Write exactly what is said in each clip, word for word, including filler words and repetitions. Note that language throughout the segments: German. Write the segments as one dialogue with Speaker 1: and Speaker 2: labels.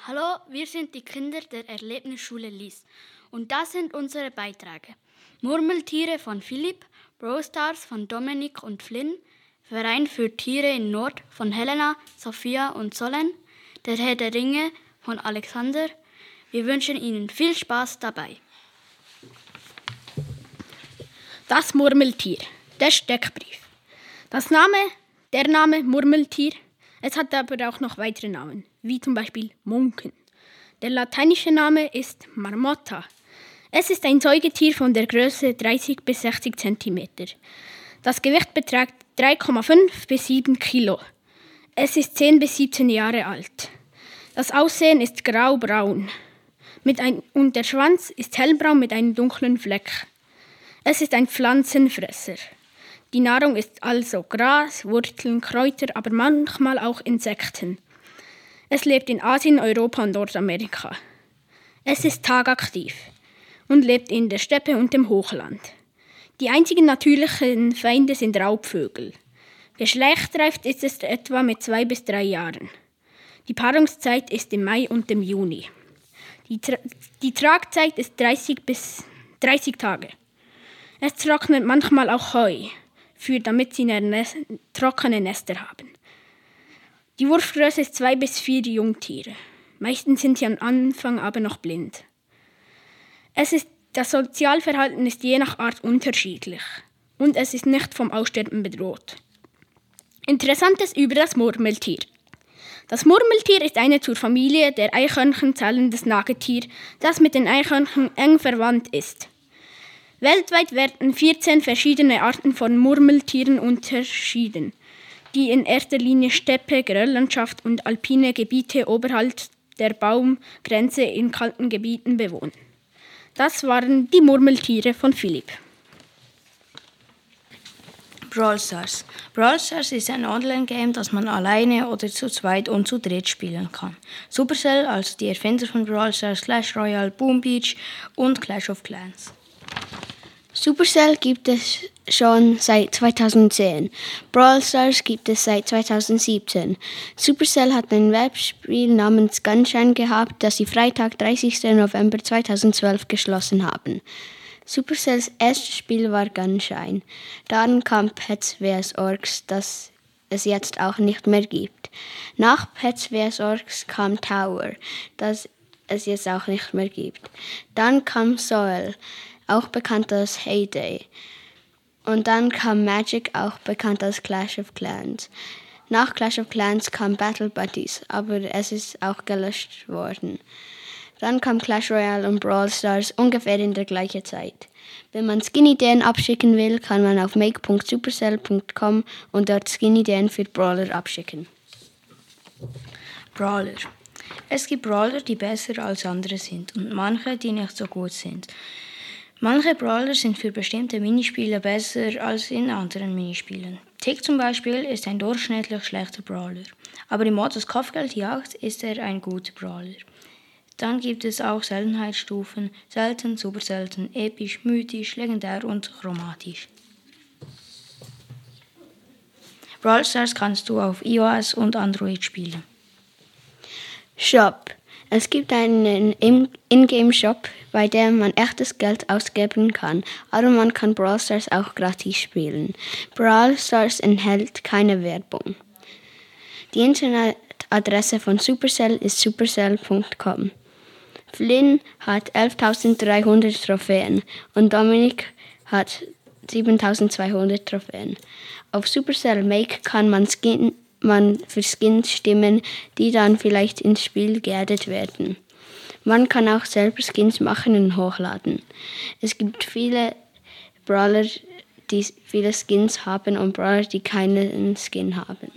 Speaker 1: Hallo, wir sind die Kinder der Erlebnisschule Lies und das sind unsere Beiträge. Murmeltiere von Philipp, Brawl Stars von Dominik und Flynn, Verein für Tiere in Nord von Helena, Sophia und Solène, der Herr der Ringe von Alexander. Wir wünschen Ihnen viel Spaß dabei.
Speaker 2: Das Murmeltier, der Steckbrief. Das Name, der Name Murmeltier, es hat aber auch noch weitere Namen, wie zum Beispiel Munken. Der lateinische Name ist Marmotta. Es ist ein Säugetier von der Größe dreißig bis sechzig Zentimeter. Das Gewicht beträgt drei Komma fünf bis sieben Kilo. Es ist zehn bis siebzehn Jahre alt. Das Aussehen ist grau-braun mit ein, und der Schwanz ist hellbraun mit einem dunklen Fleck. Es ist ein Pflanzenfresser. Die Nahrung ist also Gras, Wurzeln, Kräuter, aber manchmal auch Insekten. Es lebt in Asien, Europa und Nordamerika. Es ist tagaktiv und lebt in der Steppe und dem Hochland. Die einzigen natürlichen Feinde sind Raubvögel. Geschlechtsreif ist es etwa mit zwei bis drei Jahren. Die Paarungszeit ist im Mai und im Juni. Die, Tra- die Tragzeit ist dreißig bis dreißig Tage. Es trocknet manchmal auch Heu, für damit sie Nest- trockene Nester haben. Die Wurfgröße ist zwei bis vier Jungtiere. Meistens sind sie am Anfang aber noch blind. Es ist, das Sozialverhalten ist je nach Art unterschiedlich und es ist nicht vom Aussterben bedroht. Interessantes über das Murmeltier. Das Murmeltier ist eine zur Familie der Eichhörnchen zählendes Nagetier, das mit den Eichhörnchen eng verwandt ist. Weltweit werden vierzehn verschiedene Arten von Murmeltieren unterschieden, die in erster Linie Steppe, Gerölllandschaft und alpine Gebiete oberhalb der Baumgrenze in kalten Gebieten bewohnen. Das waren die Murmeltiere von Philipp.
Speaker 3: Brawl Stars. Brawl Stars ist ein Online-Game, das man alleine oder zu zweit und zu dritt spielen kann. Supercell, also die Erfinder von Brawl Stars, Clash Royale, Boom Beach und Clash of Clans.
Speaker 4: Supercell gibt es schon seit zweitausendzehn. Brawl Stars gibt es seit zweitausendsiebzehn. Supercell hat ein Webspiel namens Gunshine gehabt, das sie Freitag, dreißigsten November zweitausendzwölf geschlossen haben. Supercells erstes Spiel war Gunshine. Dann kam Pets versus. Orks, das es jetzt auch nicht mehr gibt. Nach Pets versus. Orks kam Tower, das es jetzt auch nicht mehr gibt. Dann kam Soil, auch bekannt als Heyday. Und dann kam Magic, auch bekannt als Clash of Clans. Nach Clash of Clans kam Battle Buddies, aber es ist auch gelöscht worden. Dann kam Clash Royale und Brawl Stars ungefähr in der gleichen Zeit. Wenn man Skin-Ideen abschicken will, kann man auf make punkt supercell punkt com und dort Skin-Ideen für Brawler abschicken.
Speaker 3: Brawler. Es gibt Brawler, die besser als andere sind und manche, die nicht so gut sind. Manche Brawler sind für bestimmte Minispiele besser als in anderen Minispielen. Tick zum Beispiel ist ein durchschnittlich schlechter Brawler, aber im Modus Kopfgeldjagd ist er ein guter Brawler. Dann gibt es auch Seltenheitsstufen, selten, super selten, episch, mythisch, legendär und chromatisch. Brawl Stars kannst du auf iOS und Android spielen.
Speaker 4: Shop. Es gibt einen In-Game-Shop, bei dem man echtes Geld ausgeben kann, aber man kann Brawl Stars auch gratis spielen. Brawl Stars enthält keine Werbung. Die Internetadresse von Supercell ist supercell punkt com. Flynn hat elftausenddreihundert Trophäen und Dominik hat siebentausendzweihundert Trophäen. Auf Supercell Make kann man, Skin, man für Skins stimmen, die dann vielleicht ins Spiel geaddet werden. Man kann auch selber Skins machen und hochladen. Es gibt viele Brawler, die viele Skins haben und Brawler, die keinen Skin haben.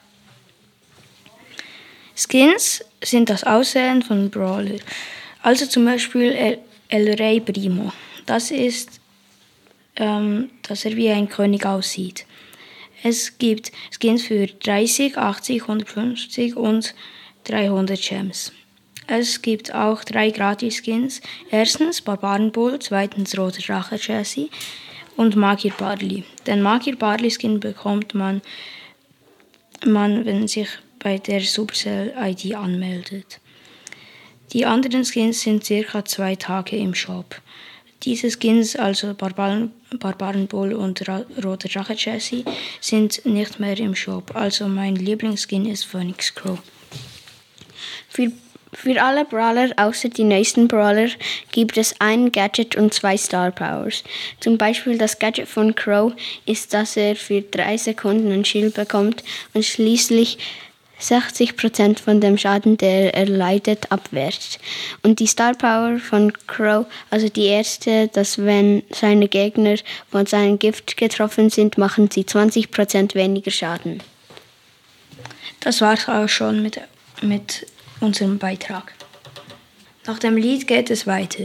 Speaker 3: Skins sind das Aussehen von Brawler. Also zum Beispiel El, El Rey Primo. Das ist, ähm, dass er wie ein König aussieht. Es gibt Skins für dreißig, achtzig, hundertfünfzig und dreihundert Gems. Es gibt auch drei Gratis-Skins. Erstens Barbarenbull, zweitens Roter Drache Jessie und Magier Barley. Den Magier Barley Skin bekommt man, man, wenn sich bei der Supercell I D anmeldet. Die anderen Skins sind circa zwei Tage im Shop. Diese Skins, also Barbaren, Barbarenbull und Ra- Roter Drache Jessie, sind nicht mehr im Shop. Also mein Lieblingsskin ist Phoenix Crow.
Speaker 4: Für, für alle Brawler außer die neuesten Brawler gibt es ein Gadget und zwei Star Powers. Zum Beispiel das Gadget von Crow ist, dass er für drei Sekunden ein Schild bekommt und schließlich sechzig Prozent von dem Schaden, der er leidet, abwehrt. Und die Star Power von Crow, also die erste, dass wenn seine Gegner von seinem Gift getroffen sind, machen sie zwanzig Prozent weniger Schaden.
Speaker 3: Das war's auch schon mit, mit unserem Beitrag. Nach dem Lied geht es weiter.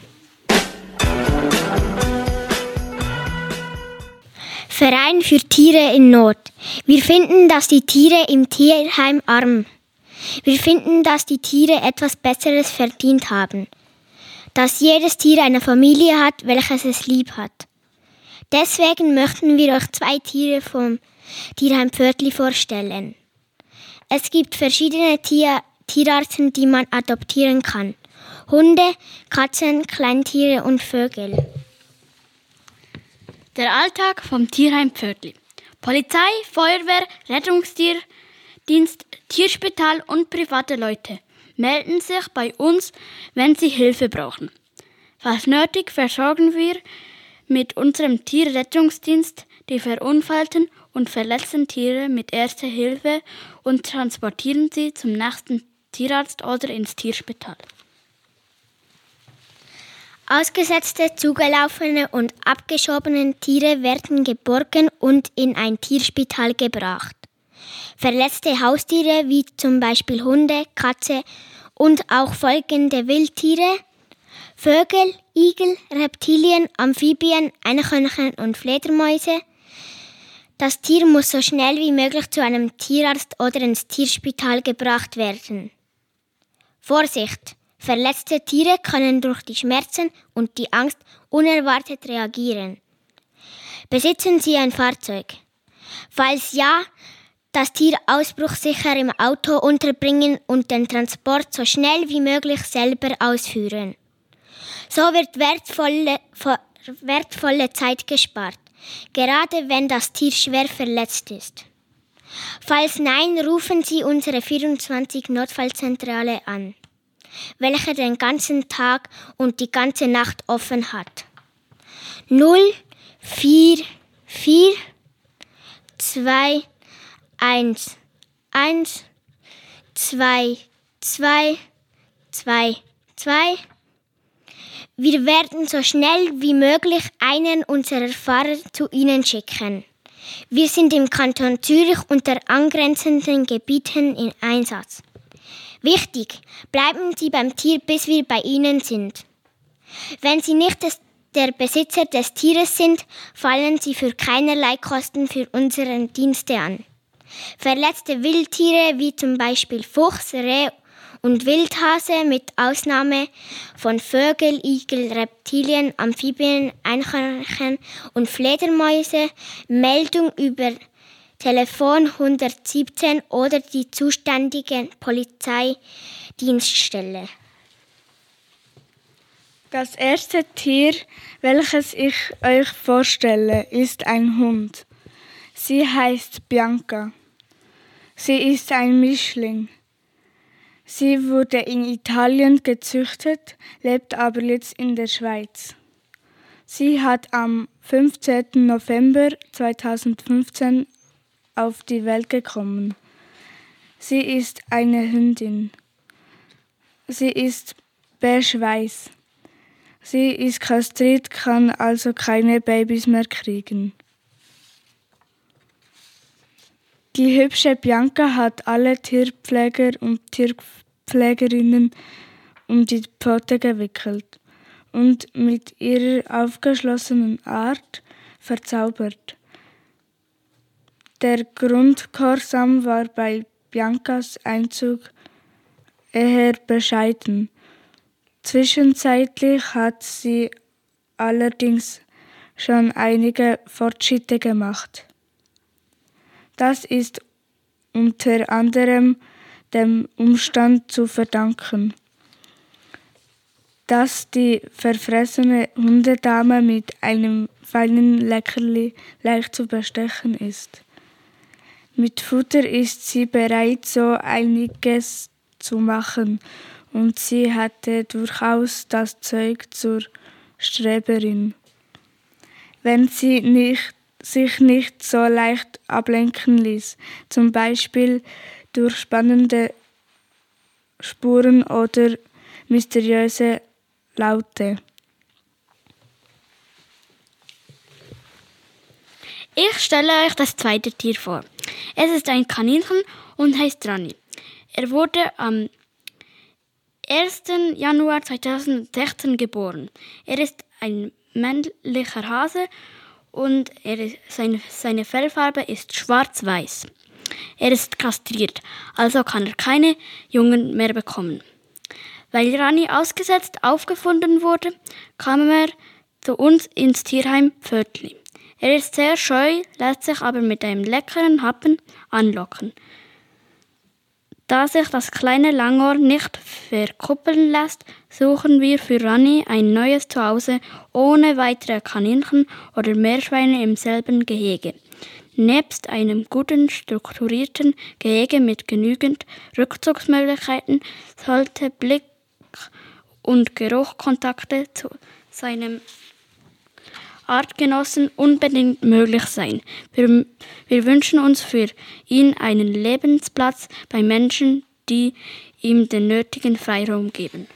Speaker 5: Verein für Tiere in Not. Wir finden, dass die Tiere im Tierheim arm. Wir finden, dass die Tiere etwas Besseres verdient haben. Dass jedes Tier eine Familie hat, welches es lieb hat. Deswegen möchten wir euch zwei Tiere vom Tierheim Pförtli vorstellen. Es gibt verschiedene Tier- Tierarten, die man adoptieren kann. Hunde, Katzen, Kleintiere und Vögel.
Speaker 1: Der Alltag vom Tierheim Pförtli. Polizei, Feuerwehr, Rettungsdienst, Tierspital und private Leute melden sich bei uns, wenn sie Hilfe brauchen. Falls nötig, versorgen wir mit unserem Tierrettungsdienst die verunfallten und verletzten Tiere mit Erster Hilfe und transportieren sie zum nächsten Tierarzt oder ins Tierspital.
Speaker 5: Ausgesetzte, zugelaufene und abgeschobene Tiere werden geborgen und in ein Tierspital gebracht. Verletzte Haustiere wie zum Beispiel Hunde, Katze und auch folgende Wildtiere: Vögel, Igel, Reptilien, Amphibien, Eichhörnchen und Fledermäuse. Das Tier muss so schnell wie möglich zu einem Tierarzt oder ins Tierspital gebracht werden. Vorsicht! Verletzte Tiere können durch die Schmerzen und die Angst unerwartet reagieren. Besitzen Sie ein Fahrzeug? Falls ja, das Tier ausbruchsicher im Auto unterbringen und den Transport so schnell wie möglich selber ausführen. So wird wertvolle, wertvolle Zeit gespart, gerade wenn das Tier schwer verletzt ist. Falls nein, rufen Sie unsere vierundzwanzig Notfallzentrale an, welche den ganzen Tag und die ganze Nacht offen hat. null vier vier zwei eins eins zwei zwei zwei zwei. Wir werden so schnell wie möglich einen unserer Fahrer zu Ihnen schicken. Wir sind im Kanton Zürich und der angrenzenden Gebieten in Einsatz. Wichtig, bleiben Sie beim Tier, bis wir bei Ihnen sind. Wenn Sie nicht des, der Besitzer des Tieres sind, fallen Sie für keinerlei Kosten für unsere Dienste an. Verletzte Wildtiere wie zum Beispiel Fuchs, Reh und Wildhase mit Ausnahme von Vögel, Igel, Reptilien, Amphibien, Eichhörnchen und Fledermäuse, Meldung über Telefon hundertsiebzehn oder die zuständige Polizeidienststelle.
Speaker 6: Das erste Tier, welches ich euch vorstelle, ist ein Hund. Sie heißt Bianca. Sie ist ein Mischling. Sie wurde in Italien gezüchtet, lebt aber jetzt in der Schweiz. Sie hat am fünfzehnten November zweitausendfünfzehn auf die Welt gekommen. Sie ist eine Hündin. Sie ist beige-weiß. Sie ist kastriert, kann also keine Babys mehr kriegen. Die hübsche Bianca hat alle Tierpfleger und Tierpflegerinnen um die Pfote gewickelt und mit ihrer aufgeschlossenen Art verzaubert. Der Grundgehorsam war bei Biancas Einzug eher bescheiden. Zwischenzeitlich hat sie allerdings schon einige Fortschritte gemacht. Das ist unter anderem dem Umstand zu verdanken, das die verfressene Hundedame mit einem feinen Leckerli leicht zu bestechen ist. Mit Futter ist sie bereit, so einiges zu machen, und sie hatte durchaus das Zeug zur Streberin, wenn sie nicht, sich nicht so leicht ablenken ließ, zum Beispiel durch spannende Spuren oder mysteriöse Laute.
Speaker 1: Ich stelle euch das zweite Tier vor. Es ist ein Kaninchen und heißt Rani. Er wurde am ersten Januar zweitausendsechzehn geboren. Er ist ein männlicher Hase und er ist, seine, seine Fellfarbe ist schwarz-weiß. Er ist kastriert, also kann er keine Jungen mehr bekommen. Weil Rani ausgesetzt aufgefunden wurde, kam er zu uns ins Tierheim Pfötli. Er ist sehr scheu, lässt sich aber mit einem leckeren Happen anlocken. Da sich das kleine Langohr nicht verkuppeln lässt, suchen wir für Rani ein neues Zuhause ohne weitere Kaninchen oder Meerschweine im selben Gehege. Nebst einem guten, strukturierten Gehege mit genügend Rückzugsmöglichkeiten sollte Blick- und Geruchkontakte zu seinem Artgenossen unbedingt möglich sein. Wir, wir wünschen uns für ihn einen Lebensplatz bei Menschen, die ihm den nötigen Freiraum geben.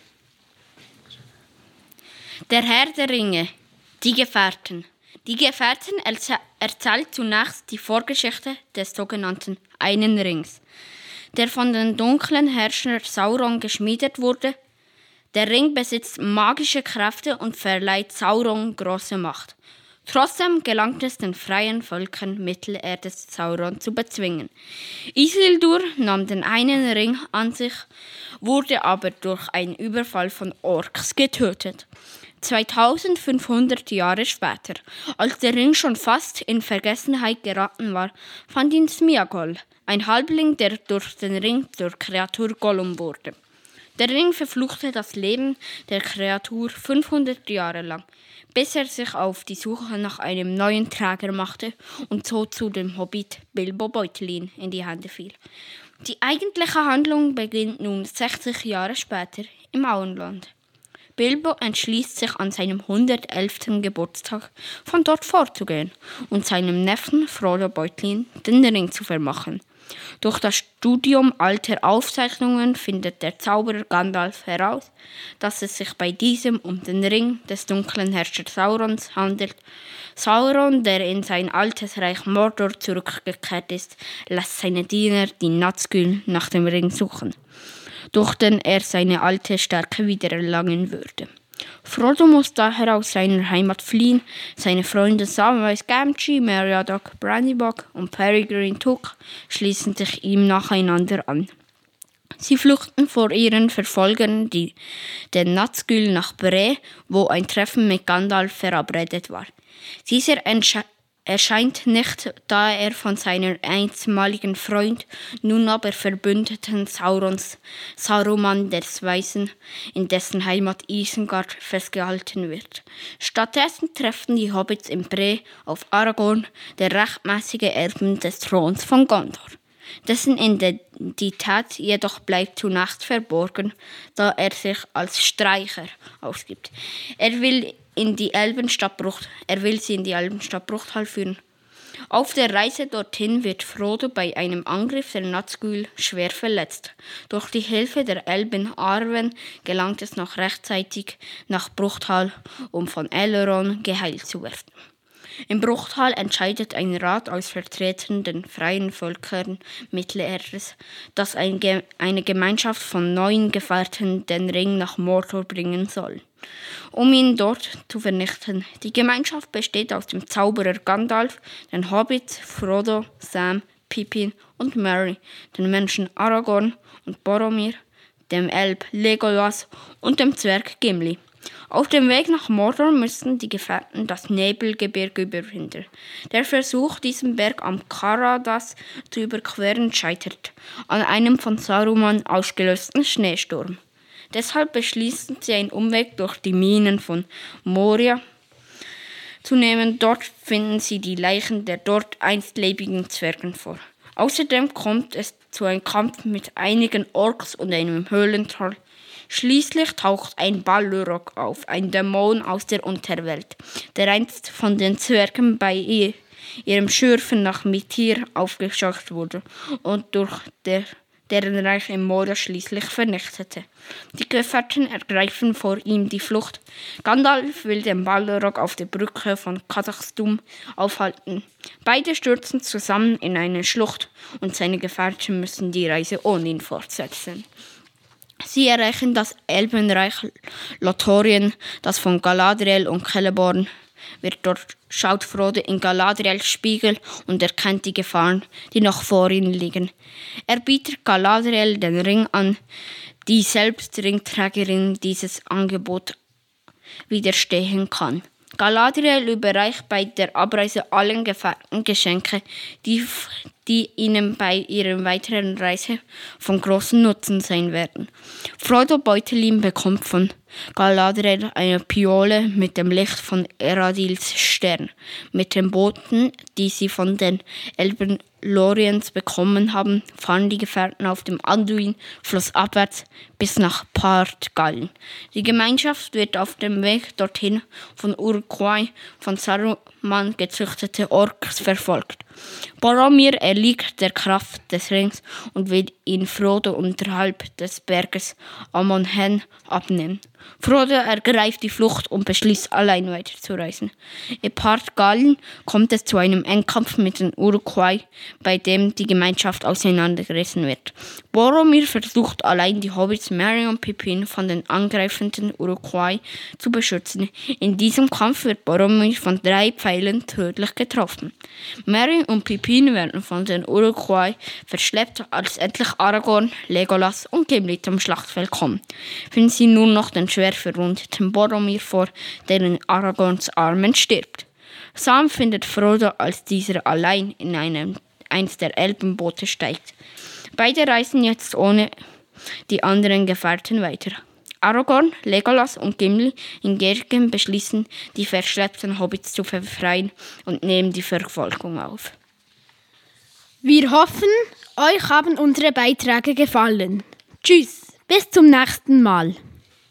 Speaker 7: Der Herr der Ringe, die Gefährten. Die Gefährten erz- erzählt zunächst die Vorgeschichte des sogenannten Einen Rings, der von dem dunklen Herrscher Sauron geschmiedet wurde. Der Ring besitzt magische Kräfte und verleiht Sauron große Macht. Trotzdem gelangt es den freien Völkern Mittelerdes, Sauron zu bezwingen. Isildur nahm den einen Ring an sich, wurde aber durch einen Überfall von Orks getötet. zweitausendfünfhundert Jahre später, als der Ring schon fast in Vergessenheit geraten war, fand ihn Smeagol, ein Halbling, der durch den Ring zur Kreatur Gollum wurde. Der Ring verfluchte das Leben der Kreatur fünfhundert Jahre lang, bis er sich auf die Suche nach einem neuen Träger machte und so zu dem Hobbit Bilbo Beutlin in die Hände fiel. Die eigentliche Handlung beginnt nun sechzig Jahre später im Auenland. Bilbo entschließt sich an seinem hundertelften Geburtstag von dort fortzugehen und seinem Neffen Frodo Beutlin den Ring zu vermachen. Durch das Studium alter Aufzeichnungen findet der Zauberer Gandalf heraus, dass es sich bei diesem um den Ring des dunklen Herrschers Saurons handelt. Sauron, der in sein altes Reich Mordor zurückgekehrt ist, lässt seine Diener, die Nazgûl, nach dem Ring suchen, durch den er seine alte Stärke wieder erlangen würde. Frodo muss daher aus seiner Heimat fliehen. Seine Freunde Samwise Gamgee, Meriadoc Brandybuck und Peregrine Took schließen sich ihm nacheinander an. Sie fluchten vor ihren Verfolgern, die, den Nazgûl, nach Bree, wo ein Treffen mit Gandalf verabredet war. Dieser entsche- erscheint nicht, da er von seinem einstmaligen Freund, nun aber Verbündeten Saurons, Saruman des Weisen, in dessen Heimat Isengard festgehalten wird. Stattdessen treffen die Hobbits in Bree auf Aragorn, der rechtmäßige Erben des Throns von Gondor. Dessen Identität jedoch bleibt zunächst verborgen, da er sich als Streicher ausgibt. Er will in die Elbenstadt Brucht, er will sie in die Elbenstadt Bruchtal führen. Auf der Reise dorthin wird Frodo bei einem Angriff der Nazgûl schwer verletzt. Durch die Hilfe der Elben Arwen gelangt es noch rechtzeitig nach Bruchtal, um von Elrond geheilt zu werden. Im Bruchtal entscheidet ein Rat aus Vertretern der freien Völkern Mittelerdes, dass ein Ge- eine Gemeinschaft von neun Gefährten den Ring nach Mordor bringen soll, um ihn dort zu vernichten. Die Gemeinschaft besteht aus dem Zauberer Gandalf, den Hobbits Frodo, Sam, Pippin und Merry, den Menschen Aragorn und Boromir, dem Elb Legolas und dem Zwerg Gimli. Auf dem Weg nach Mordor müssen die Gefährten das Nebelgebirge überwinden. Der Versuch, diesen Berg am Karadas zu überqueren, scheitert an einem von Saruman ausgelösten Schneesturm. Deshalb beschließen sie, einen Umweg durch die Minen von Moria zu nehmen. Dort finden sie die Leichen der dort einst lebenden Zwergen vor. Außerdem kommt es zu einem Kampf mit einigen Orks und einem Höhlentroll. Schließlich taucht ein Balrog auf, ein Dämon aus der Unterwelt, der einst von den Zwergen bei ihr, ihrem Schürfen nach Mittir aufgescheucht wurde und durch der, deren Reich im Moria schließlich vernichtete. Die Gefährten ergreifen vor ihm die Flucht. Gandalf will den Balrog auf der Brücke von Khazad-dûm aufhalten. Beide stürzen zusammen in eine Schlucht und seine Gefährten müssen die Reise ohne ihn fortsetzen. Sie erreichen das Elbenreich Lothlorien, das von Galadriel und Celeborn wird. Dort schaut Frodo in Galadriels Spiegel und erkennt die Gefahren, die noch vor ihnen liegen. Er bietet Galadriel den Ring an, die selbst Ringträgerin dieses Angebot widerstehen kann. Galadriel überreicht bei der Abreise allen Gefährten Geschenke, die, die ihnen bei ihrer weiteren Reise von großem Nutzen sein werden. Frodo Beutlin bekommt von Galadriel eine Piole mit dem Licht von Eradils Stern. Mit den Booten, die sie von den Elben Loriens bekommen haben, fahren die Gefährten auf dem Anduin flussabwärts bis nach Part-Gallen. Die Gemeinschaft wird auf dem Weg dorthin von Uruk-hai, von Saruman gezüchtete Orks verfolgt. Boromir erliegt der Kraft des Rings und will ihn Frodo unterhalb des Berges Amon-Hen abnehmen. Frodo ergreift die Flucht und beschließt, allein weiterzureisen. In Part-Gallen kommt es zu einem Endkampf mit den Uruk-hai, bei dem die Gemeinschaft auseinandergerissen wird. Boromir versucht allein die Hobbits Merry und Pippin von den angreifenden Uruk-hai zu beschützen. In diesem Kampf wird Boromir von drei Pfeilen tödlich getroffen. Merry und Pippin werden von den Uruk-hai verschleppt, als endlich Aragorn, Legolas und Gimli zum Schlachtfeld kommen. Finden sie nur noch den schwer verwundeten Boromir vor, der in Aragorns Armen stirbt. Sam findet Frodo, als dieser allein in einem, eins der Elbenboote steigt. Beide reisen jetzt ohne die anderen Gefährten weiter. Aragorn, Legolas und Gimli hingegen beschließen, die verschleppten Hobbits zu befreien und nehmen die Verfolgung auf.
Speaker 2: Wir hoffen, euch haben unsere Beiträge gefallen. Tschüss, bis zum nächsten Mal.